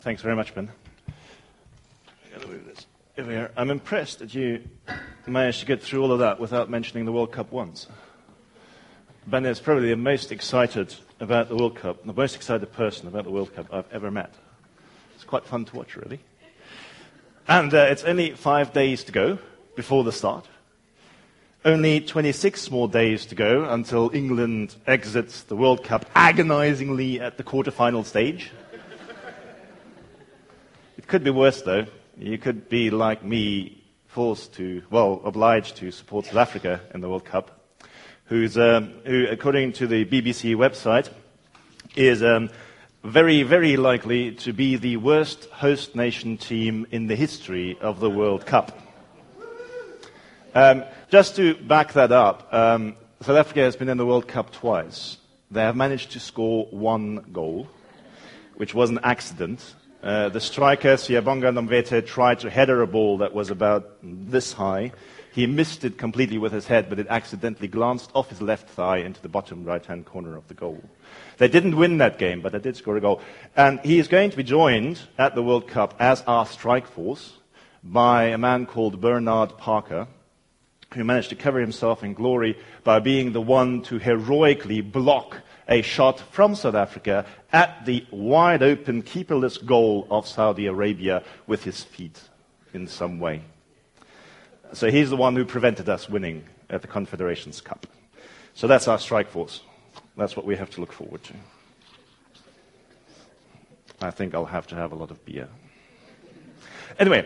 Thanks very much, Ben. I'm going to move this over here. I'm impressed that you managed to get through all of that without mentioning the World Cup once. Ben is probably the most excited about the World Cup, the most excited person about the World Cup I've ever met. It's quite fun to watch, really. And it's only 5 days to go before the start. Only 26 more days to go until England exits the World Cup agonizingly at the quarter-final stage. It could be worse, though. You could be, like me, obliged to support South Africa in the World Cup, who, according to the BBC website, is very, very likely to be the worst host nation team in the history of the World Cup. Just to back that up, South Africa has been in the World Cup twice. They have managed to score one goal, which was an accident. The striker, Siyabonga Nomvete, tried to header a ball that was about this high. He missed it completely with his head, but it accidentally glanced off his left thigh into the bottom right-hand corner of the goal. They didn't win that game, but they did score a goal. And he is going to be joined at the World Cup as our strike force by a man called Bernard Parker, who managed to cover himself in glory by being the one to heroically block a shot from South Africa at the wide-open, keeperless goal of Saudi Arabia with his feet in some way. So he's the one who prevented us winning at the Confederations Cup. So that's our strike force. That's what we have to look forward to. I think I'll have to have a lot of beer. Anyway,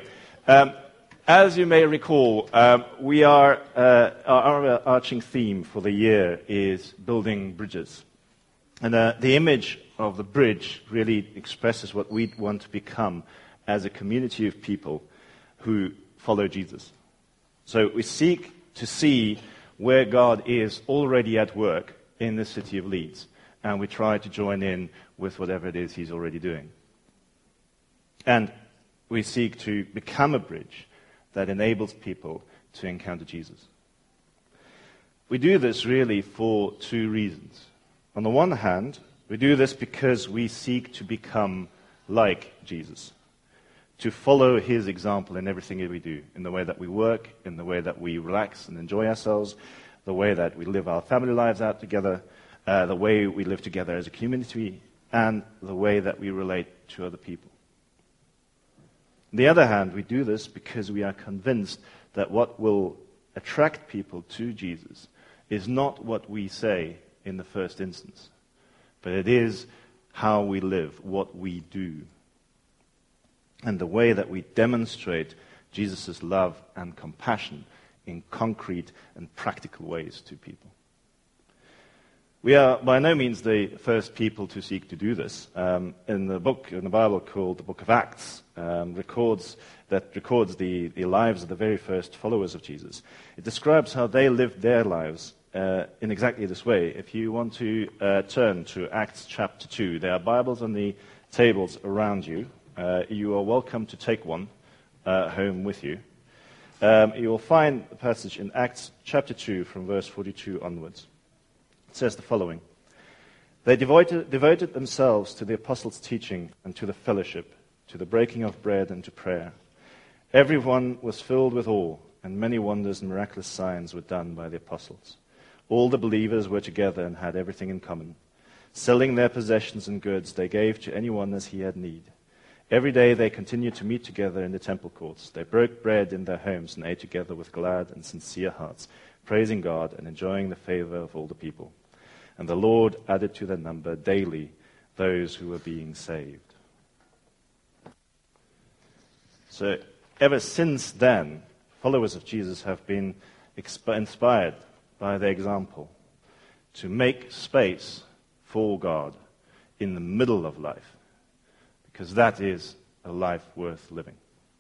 as you may recall, our overarching theme for the year is building bridges. And the image of the bridge really expresses what we want to become as a community of people who follow Jesus. So we seek to see where God is already at work in the city of Leeds, and we try to join in with whatever it is he's already doing. And we seek to become a bridge that enables people to encounter Jesus. We do this really for two reasons. On the one hand, we do this because we seek to become like Jesus, to follow his example in everything that we do, in the way that we work, in the way that we relax and enjoy ourselves, the way that we live our family lives out together, the way we live together as a community, and the way that we relate to other people. On the other hand, we do this because we are convinced that what will attract people to Jesus is not what we say in the first instance, but it is how we live, what we do, and the way that we demonstrate Jesus' love and compassion in concrete and practical ways to people. We are by no means the first people to seek to do this. In the Bible called the Book of Acts, records the lives of the very first followers of Jesus. It describes how they lived their lives in exactly this way. If you want to turn to Acts chapter 2, there are Bibles on the tables around you. You are welcome to take one home with you. You will find the passage in Acts chapter 2 from verse 42 onwards. It says the following: They devoted themselves to the apostles' teaching and to the fellowship, to the breaking of bread and to prayer. Everyone was filled with awe, and many wonders and miraculous signs were done by the apostles. All the believers were together and had everything in common. Selling their possessions and goods, they gave to anyone as he had need. Every day they continued to meet together in the temple courts. They broke bread in their homes and ate together with glad and sincere hearts, praising God and enjoying the favor of all the people. And the Lord added to their number daily those who were being saved. So ever since then, followers of Jesus have been inspired by their example to make space for God in the middle of life, because that is a life worth living.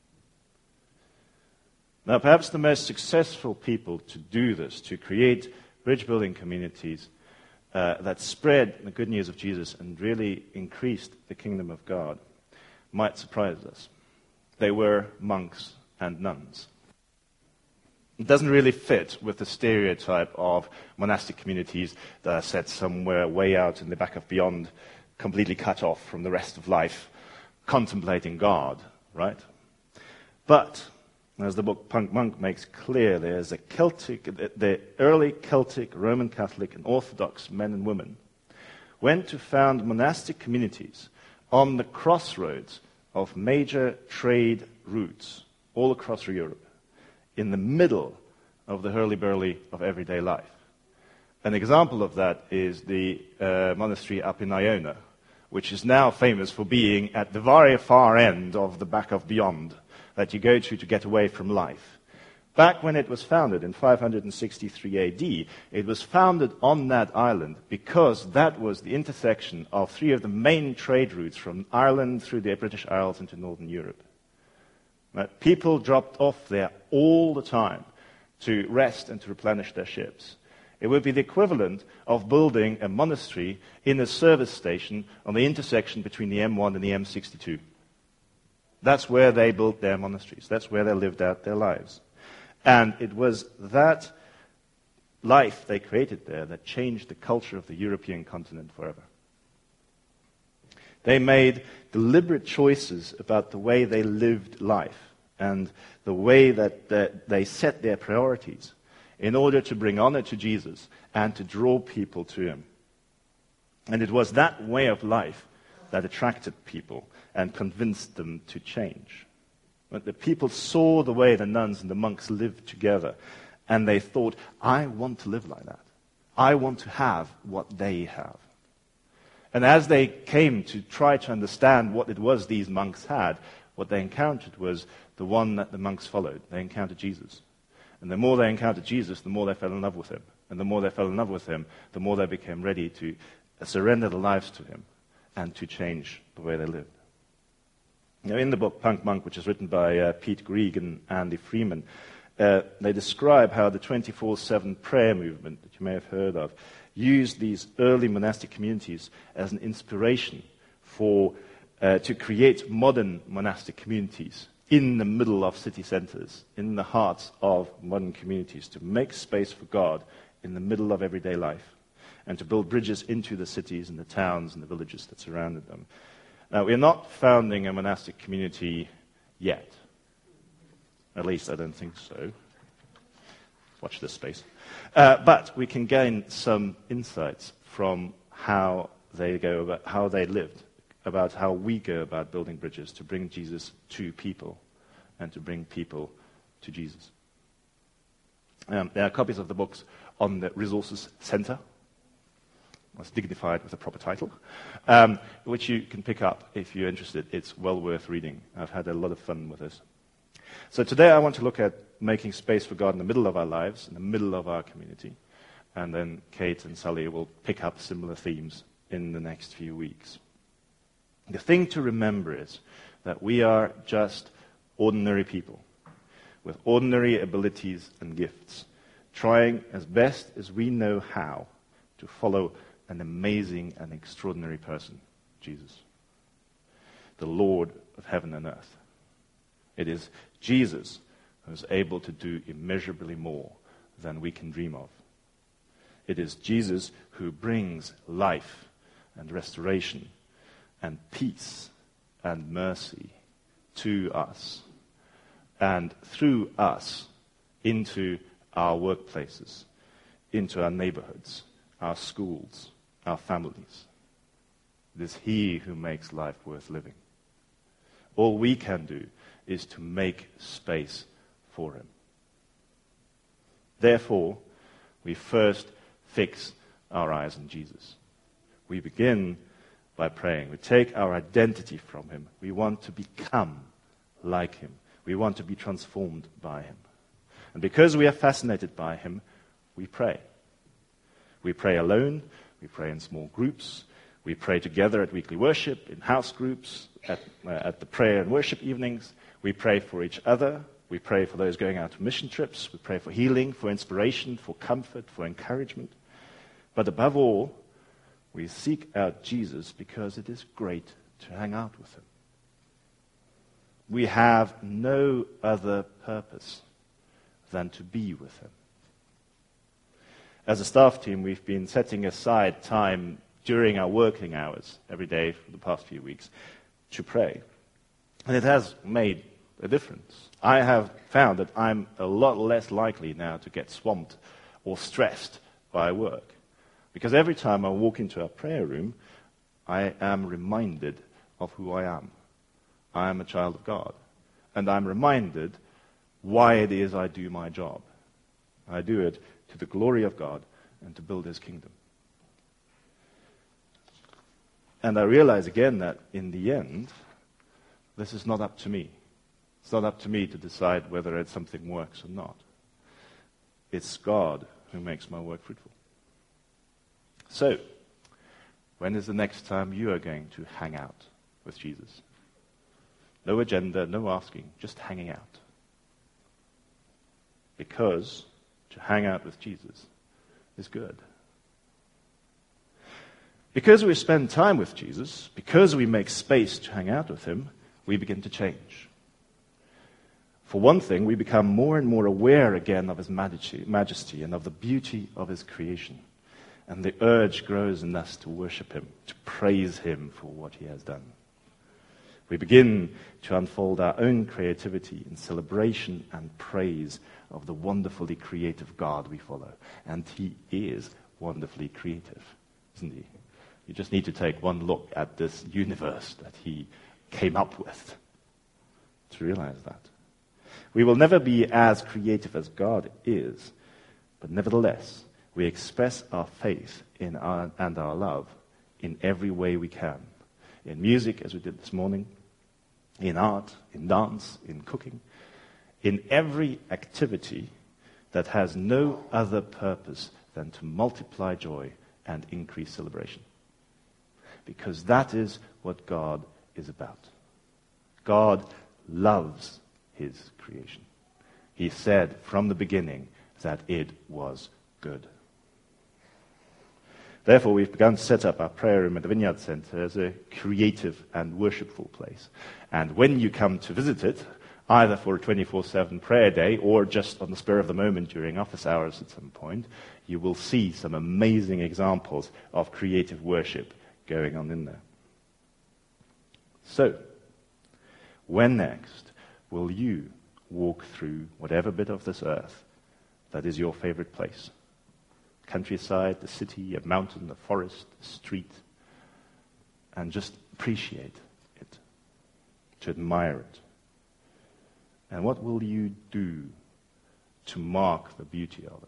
Now, perhaps the most successful people to do this, to create bridge-building communities that spread the good news of Jesus and really increased the kingdom of God, might surprise us. They were monks and nuns. It doesn't really fit with the stereotype of monastic communities that are set somewhere way out in the back of beyond, completely cut off from the rest of life, contemplating God, right? But, as the book Punk Monk makes clear, there's the early Celtic, Roman Catholic, and Orthodox men and women went to found monastic communities on the crossroads of major trade routes all across Europe, in the middle of the hurly-burly of everyday life. An example of that is the monastery up in Iona, which is now famous for being at the very far end of the back of beyond that you go to get away from life. Back when it was founded in 563 AD, it was founded on that island because that was the intersection of three of the main trade routes from Ireland through the British Isles into Northern Europe. People dropped off there all the time to rest and to replenish their ships. It would be the equivalent of building a monastery in a service station on the intersection between the M1 and the M62. That's where they built their monasteries. That's where they lived out their lives. And it was that life they created there that changed the culture of the European continent forever. They made deliberate choices about the way they lived life and the way that they set their priorities in order to bring honor to Jesus and to draw people to him. And it was that way of life that attracted people and convinced them to change. But the people saw the way the nuns and the monks lived together, and they thought, I want to live like that. I want to have what they have. And as they came to try to understand what it was these monks had, what they encountered was the one that the monks followed. They encountered Jesus. And the more they encountered Jesus, the more they fell in love with him. And the more they fell in love with him, the more they became ready to surrender their lives to him and to change the way they lived. Now, in the book Punk Monk, which is written by Pete Greig and Andy Freeman, they describe how the 24/7 prayer movement that you may have heard of used these early monastic communities as an inspiration to create modern monastic communities in the middle of city centers, in the hearts of modern communities, to make space for God in the middle of everyday life, and to build bridges into the cities and the towns and the villages that surrounded them. Now, we're not founding a monastic community yet. At least I don't think so. Watch this space. But we can gain some insights from how they lived, about how we go about building bridges to bring Jesus to people and to bring people to Jesus. There are copies of the books on the Resources Center. It's dignified with a proper title, which you can pick up if you're interested. It's well worth reading. I've had a lot of fun with this. So today I want to look at making space for God in the middle of our lives, in the middle of our community. And then Kate and Sally will pick up similar themes in the next few weeks. The thing to remember is that we are just ordinary people with ordinary abilities and gifts, trying as best as we know how to follow an amazing and extraordinary person, Jesus, the Lord of heaven and earth. It is Jesus who is able to do immeasurably more than we can dream of. It is Jesus who brings life and restoration and peace and mercy to us and through us into our workplaces, into our neighborhoods, our schools, our families. It is he who makes life worth living. All we can do is to make space for him. Therefore, we first fix our eyes on Jesus. We begin by praying. We take our identity from him. We want to become like him. We want to be transformed by him. And because we are fascinated by him, we pray. We pray alone. We pray in small groups. We pray together at weekly worship, in house groups, at the prayer and worship evenings. We pray for each other. We pray for those going out on mission trips. We pray for healing, for inspiration, for comfort, for encouragement. But above all, we seek out Jesus because it is great to hang out with him. We have no other purpose than to be with him. As a staff team, we've been setting aside time during our working hours every day for the past few weeks to pray. And it has made a difference. I have found that I'm a lot less likely now to get swamped or stressed by work. Because every time I walk into a prayer room, I am reminded of who I am. I am a child of God. And I'm reminded why it is I do my job. I do it to the glory of God and to build His kingdom. And I realize again that in the end, this is not up to me. It's not up to me to decide whether something works or not. It's God who makes my work fruitful. So, when is the next time you are going to hang out with Jesus? No agenda, no asking, just hanging out. Because to hang out with Jesus is good. Because we spend time with Jesus, because we make space to hang out with Him, we begin to change. For one thing, we become more and more aware again of His majesty and of the beauty of His creation. And the urge grows in us to worship Him, to praise Him for what He has done. We begin to unfold our own creativity in celebration and praise of the wonderfully creative God we follow. And He is wonderfully creative, isn't He? You just need to take one look at this universe that He came up with to realize that. We will never be as creative as God is, but nevertheless, we express our faith and our love in every way we can. In music, as we did this morning, in art, in dance, in cooking, in every activity that has no other purpose than to multiply joy and increase celebration. Because that is what God is about. God loves His creation. He said from the beginning that it was good. Therefore, we've begun to set up our prayer room at the Vineyard Center as a creative and worshipful place. And when you come to visit it, either for a 24/7 prayer day or just on the spur of the moment during office hours at some point, you will see some amazing examples of creative worship going on in there. So, when next will you walk through whatever bit of this earth that is your favorite place? Countryside, the city, a mountain, a forest, a street, and just appreciate it, to admire it. And what will you do to mark the beauty of it?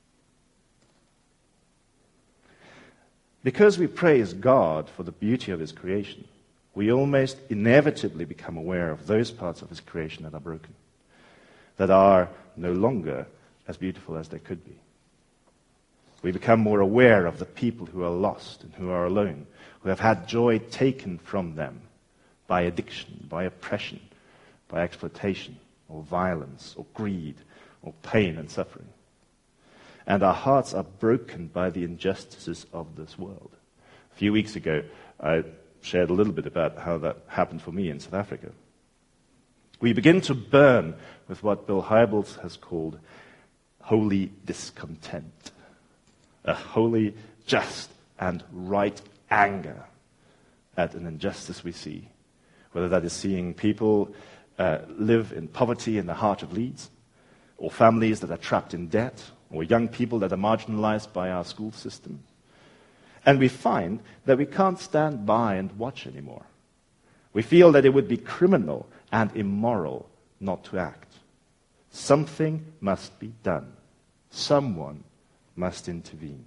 Because we praise God for the beauty of His creation, we almost inevitably become aware of those parts of His creation that are broken, that are no longer as beautiful as they could be. We become more aware of the people who are lost and who are alone, who have had joy taken from them by addiction, by oppression, by exploitation, or violence, or greed, or pain and suffering. And our hearts are broken by the injustices of this world. A few weeks ago, I shared a little bit about how that happened for me in South Africa. We begin to burn with what Bill Hybels has called holy discontent. A holy, just, and right anger at an injustice we see. Whether that is seeing people live in poverty in the heart of Leeds, or families that are trapped in debt, or young people that are marginalized by our school system. And we find that we can't stand by and watch anymore. We feel that it would be criminal and immoral not to act. Something must be done. Someone must intervene.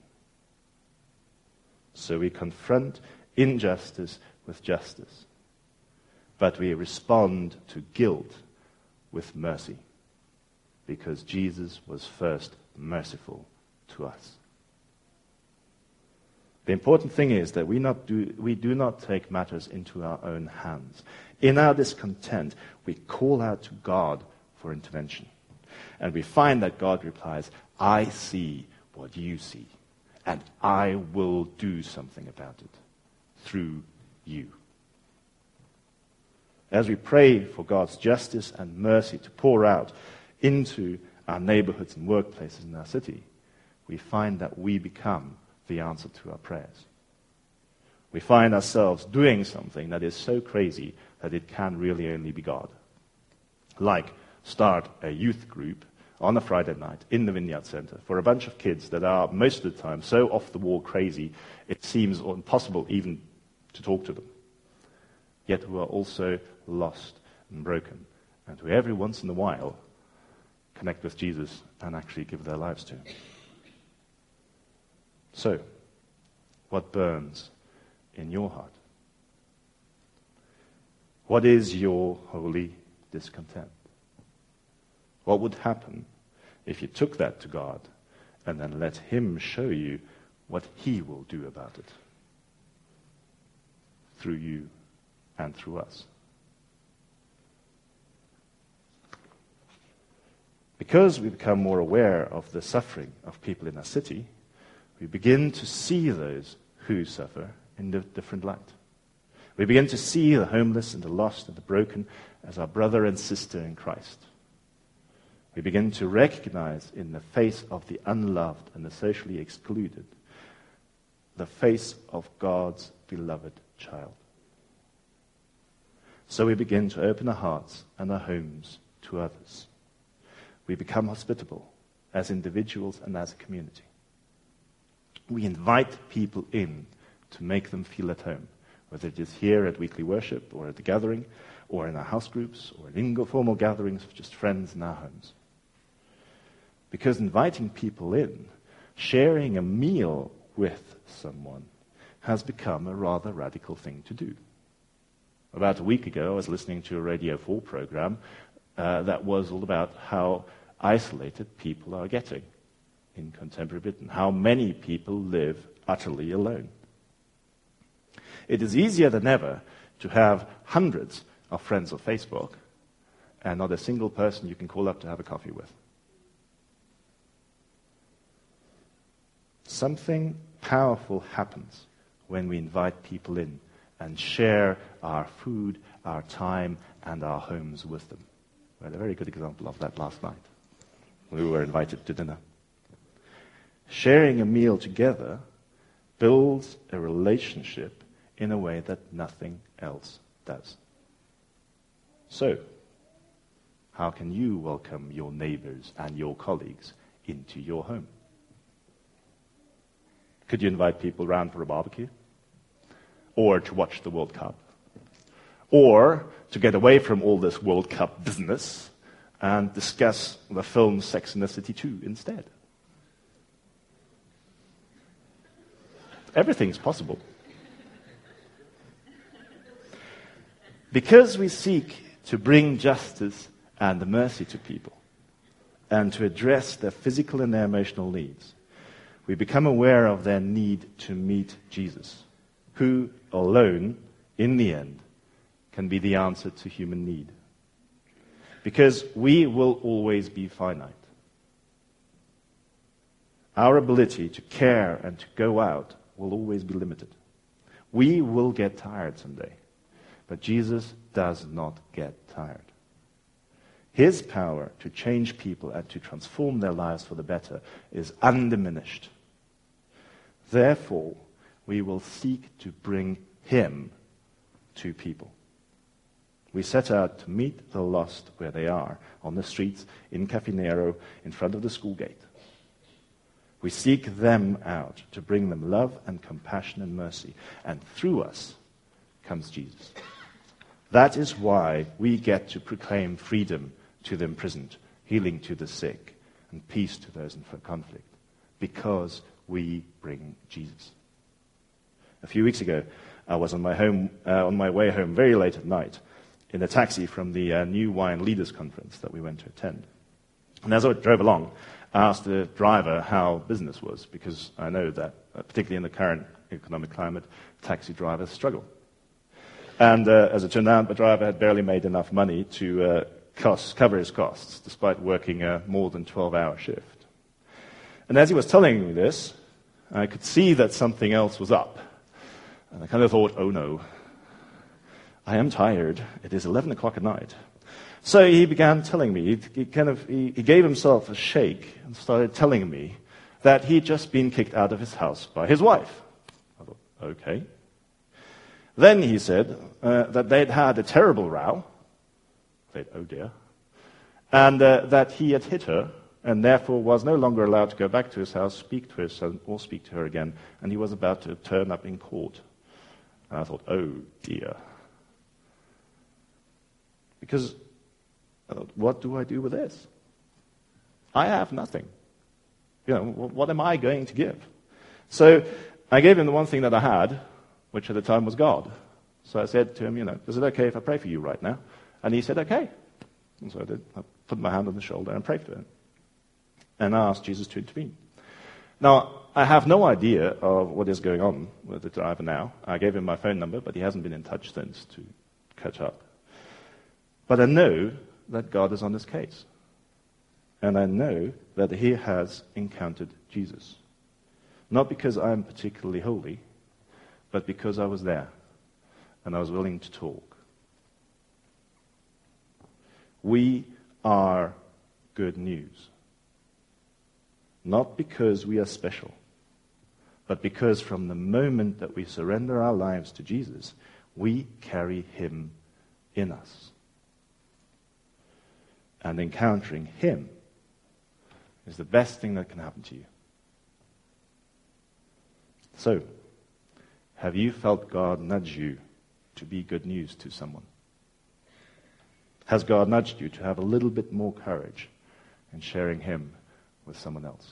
So we confront injustice with justice, but we respond to guilt with mercy, because Jesus was first merciful to us. The important thing is that we do not take matters into our own hands. In our discontent, we call out to God for intervention. And we find that God replies, I see what you see, and I will do something about it through you. As we pray for God's justice and mercy to pour out into our neighborhoods and workplaces in our city, we find that we become the answer to our prayers. we find ourselves doing something that is so crazy that it can really only be God. Like start a youth group on a Friday night in the Vineyard Center for a bunch of kids that are most of the time so off the wall crazy it seems impossible even to talk to them, yet who are also lost and broken, and who every once in a while connect with Jesus and actually give their lives to him. So, what burns in your heart? What is your holy discontent? What would happen if you took that to God and then let him show you what he will do about it through you and through us? Because we become more aware of the suffering of people in our city, we begin to see those who suffer in a different light. We begin to see the homeless and the lost and the broken as our brother and sister in Christ. We begin to recognize in the face of the unloved and the socially excluded the face of God's beloved child. So we begin to open our hearts and our homes to others. We become hospitable as individuals and as a community. We invite people in to make them feel at home, whether it is here at weekly worship or at the gathering or in our house groups or in informal gatherings of just friends in our homes. Because inviting people in, sharing a meal with someone, has become a rather radical thing to do. About a week ago, I was listening to a Radio 4 program that was all about how isolated people are getting in contemporary Britain, how many people live utterly alone. It is easier than ever to have hundreds of friends on Facebook and not a single person you can call up to have a coffee with. Something powerful happens when we invite people in and share our food, our time, and our homes with them. We had a very good example of that last night. We were invited to dinner. Sharing a meal together builds a relationship in a way that nothing else does. So, how can you welcome your neighbors and your colleagues into your home? Could you invite people around for a barbecue? Or to watch the World Cup? Or to get away from all this World Cup business and discuss the film Sex and the City 2 instead? Everything's possible. Because we seek to bring justice and mercy to people and to address their physical and their emotional needs, we become aware of their need to meet Jesus, who alone, in the end, can be the answer to human need. Because we will always be finite. Our ability to care and to go out will always be limited. We will get tired someday, but Jesus does not get tired. His power to change people and to transform their lives for the better is undiminished. Therefore, we will seek to bring him to people. We set out to meet the lost where they are, on the streets, in Caffè Nero, in front of the school gate. We seek them out to bring them love and compassion and mercy. And through us comes Jesus. That is why we get to proclaim freedom to the imprisoned, healing to the sick, and peace to those in conflict. Because we bring Jesus. A few weeks ago, I was on my way home very late at night in a taxi from the New Wine Leaders Conference that we went to attend. And as I drove along, I asked the driver how business was, because I know that, particularly in the current economic climate, taxi drivers struggle. And as it turned out, the driver had barely made enough money to cover his costs, despite working a more than 12-hour shift. And as he was telling me this, I could see that something else was up. And I kind of thought, oh no, I am tired. It is 11 o'clock at night. So he began telling me, he gave himself a shake and started telling me that he'd just been kicked out of his house by his wife. I thought, okay, Then he said that they'd had a terrible row. I said, oh dear. And that he had hit her, and therefore was no longer allowed to go back to his house, speak to his son, or speak to her again, and he was about to turn up in court. And I thought, oh dear. Because I thought, what do I do with this? I have nothing. What am I going to give? So I gave him the one thing that I had, which at the time was God. So I said to him, is it okay if I pray for you right now? And he said, okay. And so I did. I put my hand on the shoulder and prayed for him. And I asked Jesus to intervene. Now, I have no idea of what is going on with the driver now. I gave him my phone number, but he hasn't been in touch since to catch up. But I know that God is on this case. And I know that he has encountered Jesus. Not because I am particularly holy, but because I was there and I was willing to talk. We are good news. Not because we are special, but because from the moment that we surrender our lives to Jesus, we carry him in us. And encountering him is the best thing that can happen to you. So, have you felt God nudge you to be good news to someone? Has God nudged you to have a little bit more courage in sharing him with someone else?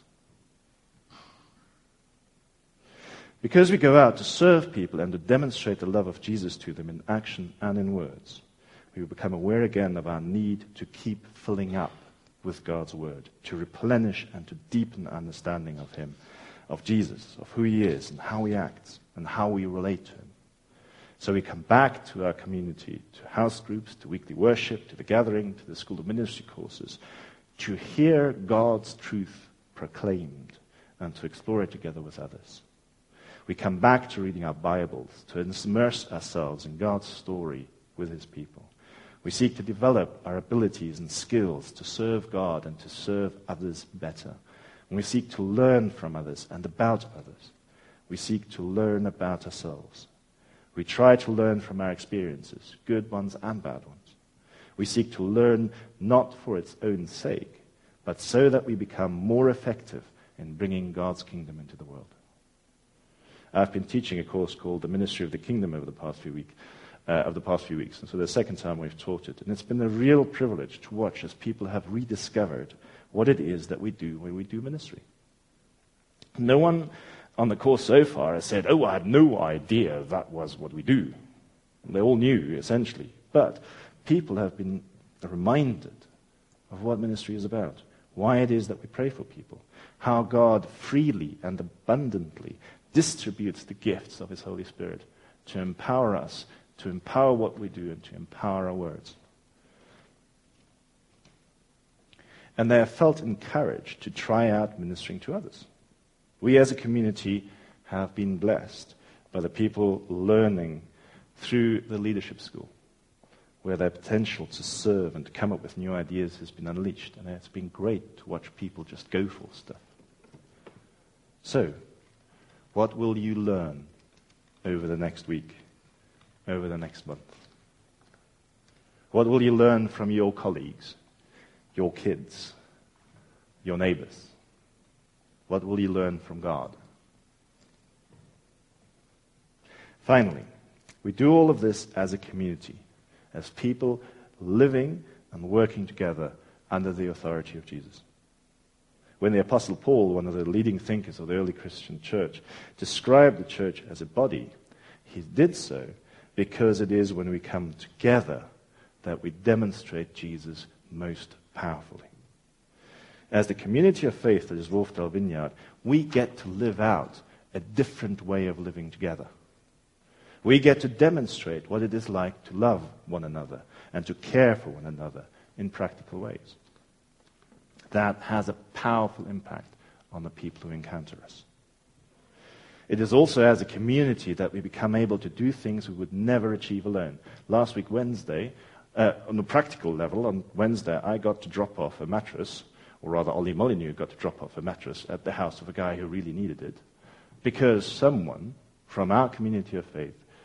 Because we go out to serve people and to demonstrate the love of Jesus to them in action and in words, we become aware again of our need to keep filling up with God's word, to replenish and to deepen understanding of him, of Jesus, of who he is and how he acts and how we relate to him. So we come back to our community, to house groups, to weekly worship, to the gathering, to the School of Ministry courses, to hear God's truth proclaimed and to explore it together with others. We come back to reading our Bibles, to immerse ourselves in God's story with his people. We seek to develop our abilities and skills to serve God and to serve others better. And we seek to learn from others and about others. We seek to learn about ourselves. We try to learn from our experiences, good ones and bad ones. We seek to learn not for its own sake, but so that we become more effective in bringing God's kingdom into the world. I've been teaching a course called The Ministry of the Kingdom over the past few weeks. And so the second time we've taught it. And it's been a real privilege to watch as people have rediscovered what it is that we do when we do ministry. No one on the course so far has said, oh, I had no idea that was what we do. And they all knew, essentially. But people have been reminded of what ministry is about, why it is that we pray for people, how God freely and abundantly distributes the gifts of his Holy Spirit to empower us, to empower what we do, and to empower our words. And they have felt encouraged to try out ministering to others. We as a community have been blessed by the people learning through the leadership school, where their potential to serve and to come up with new ideas has been unleashed. And it's been great to watch people just go for stuff. So, what will you learn over the next week, over the next month? What will you learn from your colleagues, your kids, your neighbors? What will you learn from God? Finally, we do all of this as a community, as people living and working together under the authority of Jesus. When the Apostle Paul, one of the leading thinkers of the early Christian church, described the church as a body, he did so because it is when we come together that we demonstrate Jesus most powerfully. As the community of faith that is Wolfdale Vineyard, we get to live out a different way of living together. We get to demonstrate what it is like to love one another and to care for one another in practical ways. That has a powerful impact on the people who encounter us. It is also as a community that we become able to do things we would never achieve alone. Last week, Wednesday, on a practical level, on Wednesday, I got to drop off a mattress, or rather Ollie Molyneux got to drop off a mattress at the house of a guy who really needed it, because someone from our community of faith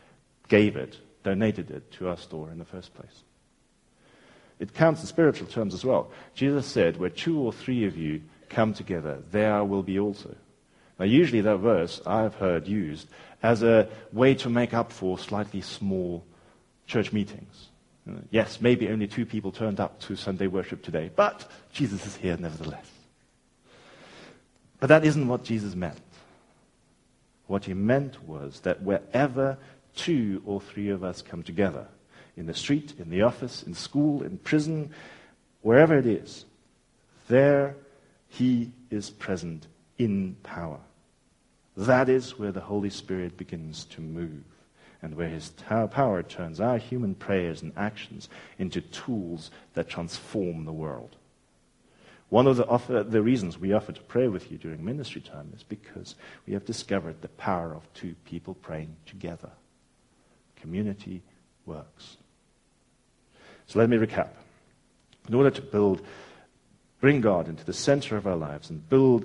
gave it, donated it to our store in the first place. It counts in spiritual terms as well. Jesus said, where 2 or 3 of you come together, there I will be also. Now, usually that verse I've heard used as a way to make up for slightly small church meetings. Yes, maybe only 2 people turned up to Sunday worship today, but Jesus is here nevertheless. But that isn't what Jesus meant. What he meant was that wherever 2 or 3 of us come together, in the street, in the office, in school, in prison, wherever it is, there he is present in power. That is where the Holy Spirit begins to move, and where his power turns our human prayers and actions into tools that transform the world. One of the reasons we offer to pray with you during ministry time is because we have discovered the power of 2 people praying together. Community works. So let me recap. In order to bring God into the center of our lives and build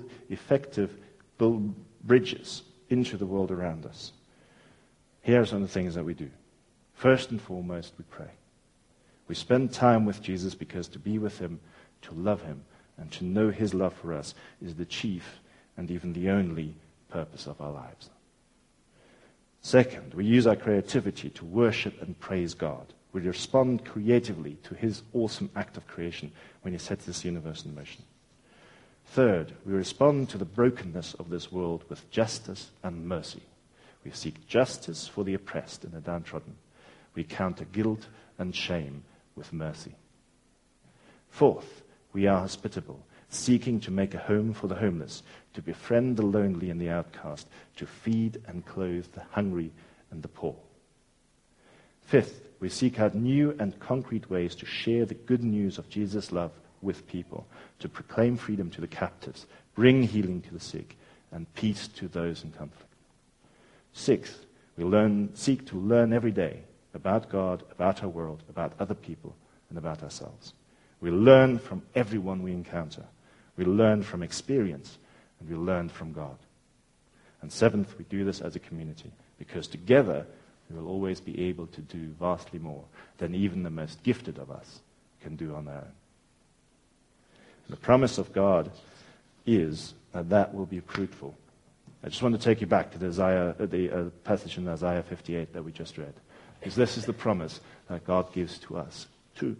bridges into the world around us, here are some of the things that we do. First and foremost, we pray. We spend time with Jesus because to be with him, to love him, and to know his love for us is the chief and even the only purpose of our lives. Second, we use our creativity to worship and praise God. We respond creatively to his awesome act of creation when he sets this universe in motion. Third, we respond to the brokenness of this world with justice and mercy. We seek justice for the oppressed and the downtrodden. We counter guilt and shame with mercy. Fourth, we are hospitable, seeking to make a home for the homeless, to befriend the lonely and the outcast, to feed and clothe the hungry and the poor. Fifth, we seek out new and concrete ways to share the good news of Jesus' love with people, to proclaim freedom to the captives, bring healing to the sick, and peace to those in conflict. Sixth, we seek to learn every day about God, about our world, about other people, and about ourselves. We learn from everyone we encounter. We learn from experience, and we learn from God. And seventh, we do this as a community, because together we will always be able to do vastly more than even the most gifted of us can do on their own. The promise of God is that will be fruitful. I just want to take you back to the passage in Isaiah 58 that we just read, because this is the promise that God gives to us too.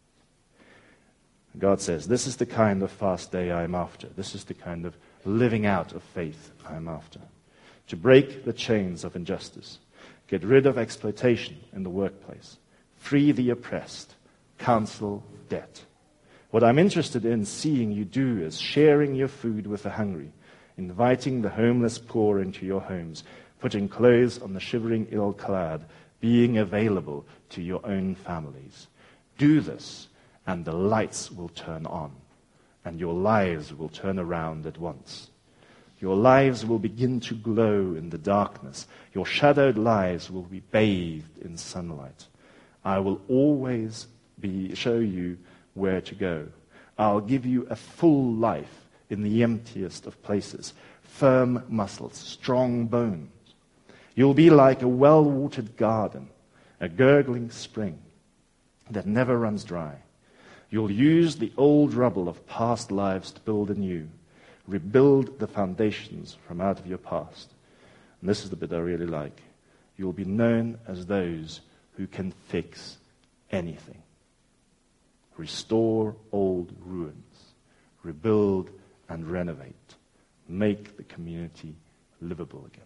God says, this is the kind of fast day I am after. This is the kind of living out of faith I am after. To break the chains of injustice, get rid of exploitation in the workplace, free the oppressed, cancel debt. What I'm interested in seeing you do is sharing your food with the hungry, inviting the homeless poor into your homes, putting clothes on the shivering ill-clad, being available to your own families. Do this, and the lights will turn on, and your lives will turn around at once. Your lives will begin to glow in the darkness. Your shadowed lives will be bathed in sunlight. I will always show you where to go. I'll give you a full life in the emptiest of places, firm muscles, strong bones. You'll be like a well-watered garden, a gurgling spring that never runs dry. You'll use the old rubble of past lives to build anew. Rebuild the foundations from out of your past. And this is the bit I really like. You'll be known as those who can fix anything. Restore old ruins. Rebuild and renovate. Make the community livable again.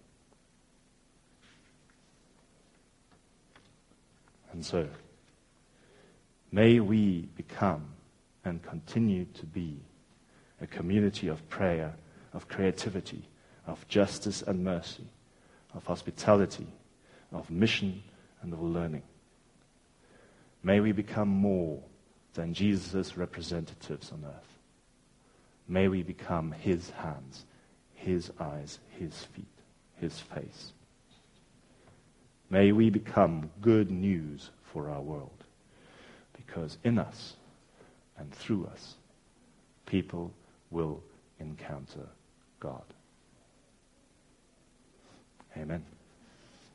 And so, may we become and continue to be a community of prayer, of creativity, of justice and mercy, of hospitality, of mission and of learning. May we become more than Jesus' representatives on earth. May we become his hands, his eyes, his feet, his face. May we become good news for our world, because in us and through us, people will encounter God. Amen.